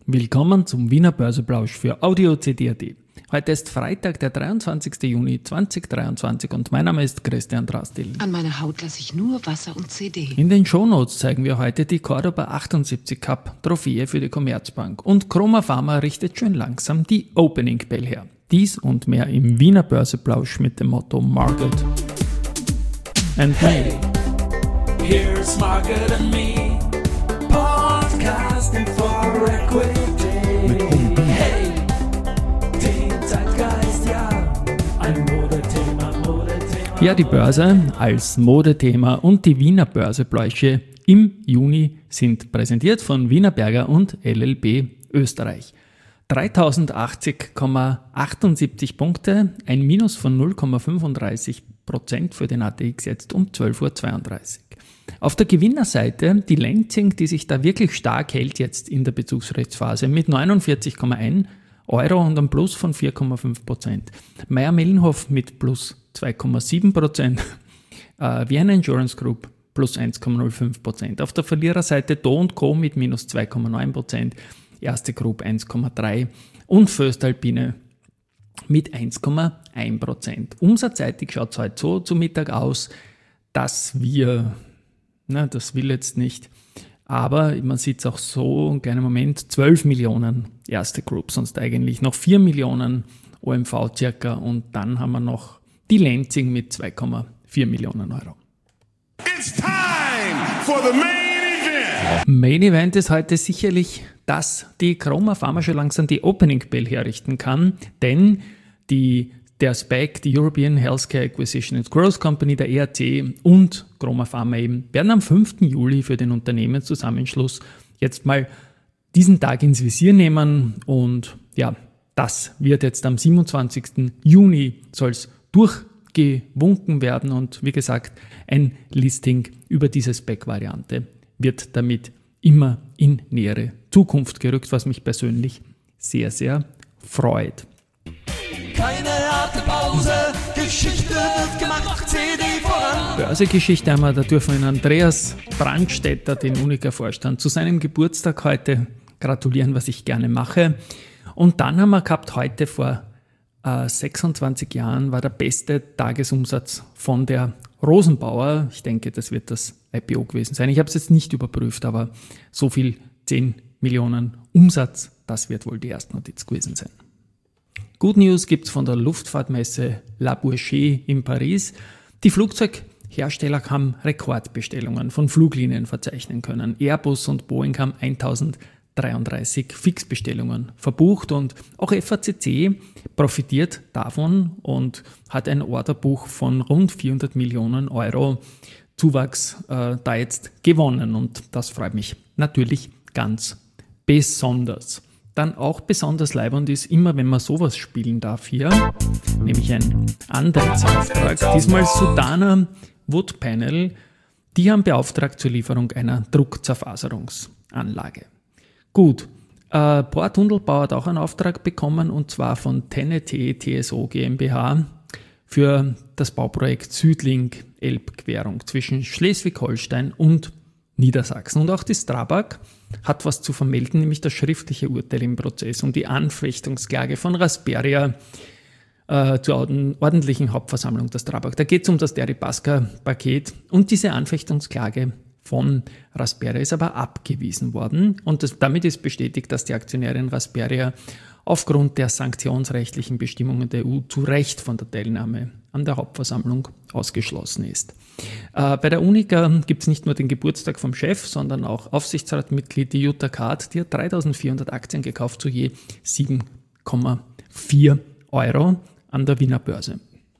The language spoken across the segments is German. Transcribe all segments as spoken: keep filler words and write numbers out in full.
Willkommen zum Wiener Börseplausch für Audio C D punkt A T. Heute ist Freitag, der dreiundzwanzigster Juni zweitausenddreiundzwanzig und mein Name ist Christian Drastil. An meiner Haut lasse ich nur Wasser und C D. In den Shownotes zeigen wir heute die Cordoba achtundsiebzig Cup Trophäe für die Commerzbank und Chroma Pharma richtet schön langsam die Opening Bell her. Dies und mehr im Wiener Börseplausch mit dem Motto Market and Hey, here's Market and Me, podcasting for equity. Hey, den Zeitgeist, ja, ein Modethema, Modethema. Ja, die Börse als Modethema und die Wiener Börsepläusche im Juni sind präsentiert von Wiener Berger und L L B Österreich. dreitausendachtzig Komma achtundsiebzig Punkte, ein Minus von null Komma fünfunddreißig Prozent für den A T X jetzt um zwölf Uhr zweiunddreißig. Auf der Gewinnerseite die Lenzing, die sich da wirklich stark hält jetzt in der Bezugsrechtsphase mit neunundvierzig Komma eins Euro und einem Plus von vier Komma fünf Prozent. Mayr-Melnhof mit plus zwei Komma sieben Prozent. Äh, Vienna Insurance Group plus eins Komma null fünf Prozent. Auf der Verliererseite Do und Co. mit minus zwei Komma neun Prozent. Erste Group eins Komma drei und Föstalpine mit eins Komma eins Prozent. Umsatzseitig schaut es heute so zu Mittag aus, dass wir, na, das will jetzt nicht, aber man sieht es auch so, einen kleinen Moment, zwölf Millionen erste Group, sonst eigentlich noch vier Millionen O M V circa und dann haben wir noch die Lenzing mit zwei Komma vier Millionen Euro. It's time for the main event. Main Event ist heute sicherlich, dass die Chroma Pharma schon langsam die Opening Bell herrichten kann, denn die, der S P A C, die European Healthcare Acquisition and Growth Company, der E A C und Chroma Pharma eben, werden am fünften Juli für den Unternehmenszusammenschluss jetzt mal diesen Tag ins Visier nehmen und ja, das wird jetzt am siebenundzwanzigsten Juni soll es durchgewunken werden und wie gesagt, ein Listing über diese S P A C-Variante wird damit immer in nähere Zukunft gerückt, was mich persönlich sehr, sehr freut. Keine harte Pause, Geschichte wird gemacht, C D voran. Börsegeschichte haben wir, da dürfen wir den Andreas Brandstätter, den Unica-Vorstand, zu seinem Geburtstag heute gratulieren, was ich gerne mache. Und dann haben wir gehabt, heute vor äh, sechsundzwanzig Jahren war der beste Tagesumsatz von der Rosenbauer. Ich denke, das wird das I P O gewesen sein. Ich habe es jetzt nicht überprüft, aber so viel, zehn Millionen Umsatz, das wird wohl die Erstnotiz gewesen sein. Good News gibt es von der Luftfahrtmesse La Bourget in Paris. Die Flugzeughersteller haben Rekordbestellungen von Fluglinien verzeichnen können. Airbus und Boeing haben tausenddreiunddreißig Fixbestellungen verbucht und auch F A C C profitiert davon und hat ein Orderbuch von rund vierhundert Millionen Euro Zuwachs äh, da jetzt gewonnen und das freut mich natürlich ganz besonders. Dann auch besonders leibend ist immer, wenn man sowas spielen darf hier, nämlich ein Anteilsauftrag. Diesmal Sudana Wood Panel, die haben beauftragt zur Lieferung einer Druckzerfaserungsanlage. Gut, äh, Port Hundelbau hat auch einen Auftrag bekommen und zwar von Tenete T S O GmbH für das Bauprojekt Südlink Elbquerung zwischen Schleswig-Holstein und Niedersachsen. Und auch die Strabag hat was zu vermelden, nämlich das schriftliche Urteil im Prozess um die Anfechtungsklage von Rasperia äh, zur ordentlichen Hauptversammlung der Strabag. Da geht es um das Deripaska-Paket und diese Anfechtungsklage von Rasperia ist aber abgewiesen worden und das, damit ist bestätigt, dass die Aktionärin Rasperia aufgrund der sanktionsrechtlichen Bestimmungen der E U zu Recht von der Teilnahme an der Hauptversammlung ausgeschlossen ist. Äh, bei der Unica gibt es nicht nur den Geburtstag vom Chef, sondern auch Aufsichtsratmitglied die Jutta Kart, die hat dreitausendvierhundert Aktien gekauft zu je sieben Komma vier Euro an der Wiener Börse.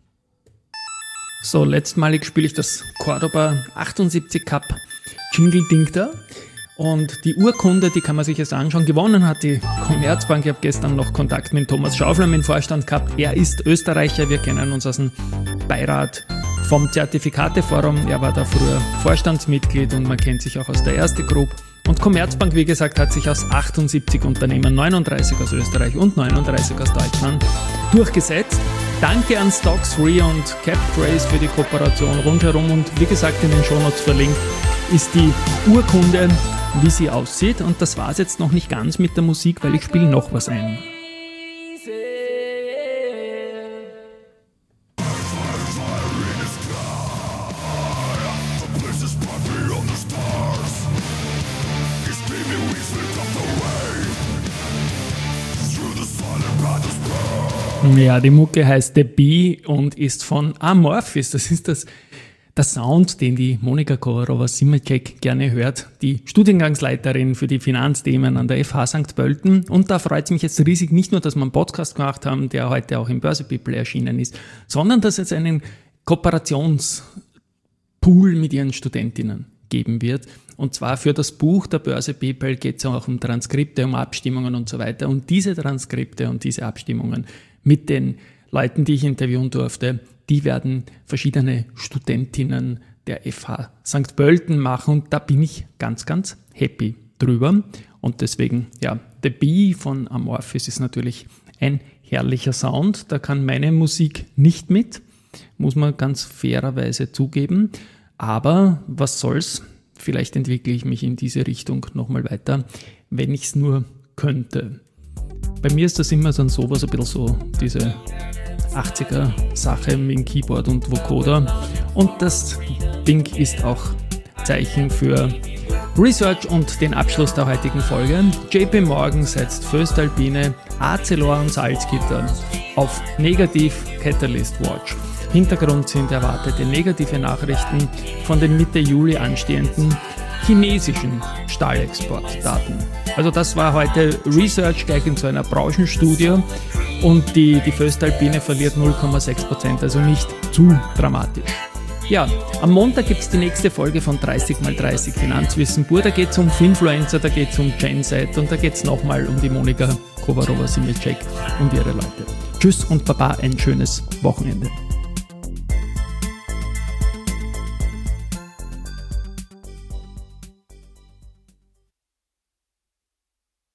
So, letztmalig spiele ich das Cordoba achtundsiebzig Cup Jingle-Ding da. Und die Urkunde, die kann man sich jetzt anschauen. Gewonnen hat die Commerzbank. Ich habe gestern noch Kontakt mit Thomas Schaufler, mit dem Vorstand gehabt. Er ist Österreicher. Wir kennen uns aus dem Beirat vom Zertifikateforum. Er war da früher Vorstandsmitglied und man kennt sich auch aus der Erste Group. Und Commerzbank, wie gesagt, hat sich aus achtundsiebzig Unternehmen, neununddreißig aus Österreich und neununddreißig aus Deutschland, durchgesetzt. Danke an Stocks Free und Cap Trace für die Kooperation rundherum und wie gesagt in den Shownotes verlinkt ist die Urkunde, wie sie aussieht. Und das war es jetzt noch nicht ganz mit der Musik, weil ich spiele noch was ein. Ja, die Mucke heißt The Bee und ist von Amorphis. Das ist das, der Sound, den die Monika Kovarova-Simetschek gerne hört, die Studiengangsleiterin für die Finanzthemen an der F H Sankt Pölten. Und da freut es mich jetzt riesig, nicht nur, dass wir einen Podcast gemacht haben, der heute auch im Börse People erschienen ist, sondern dass es einen Kooperationspool mit ihren Studentinnen geben wird. Und zwar für das Buch der Börse People geht es auch um Transkripte, um Abstimmungen und so weiter. Und diese Transkripte und diese Abstimmungen mit den Leuten, die ich interviewen durfte, die werden verschiedene Studentinnen der F H Sankt Pölten machen. Und da bin ich ganz, ganz happy drüber. Und deswegen, ja, The Bee von Amorphis ist natürlich ein herrlicher Sound. Da kann meine Musik nicht mit, muss man ganz fairerweise zugeben. Aber was soll's? Vielleicht entwickle ich mich in diese Richtung nochmal weiter, wenn ich es nur könnte. Bei mir ist das immer so sowas, ein bisschen so diese achtziger-Sache mit dem Keyboard und Vocoder. Und das Ding ist auch Zeichen für Research und den Abschluss der heutigen Folge. J P Morgan setzt Voestalpine, Arcelor und Salzgitter auf Negativ Catalyst Watch. Hintergrund sind erwartete negative Nachrichten von den Mitte Juli anstehenden chinesischen Stahlexportdaten. Also das war heute Research gleich in so einer Branchenstudie und die, die Voestalpine verliert null Komma sechs Prozent, also nicht zu dramatisch. Ja, am Montag gibt es die nächste Folge von dreißig mal dreißig Finanzwissen pur. Da geht es um Finfluencer, da geht es um Genset und da geht es nochmal um die Monika Kovarova-Simetschek und ihre Leute. Tschüss und Baba, ein schönes Wochenende.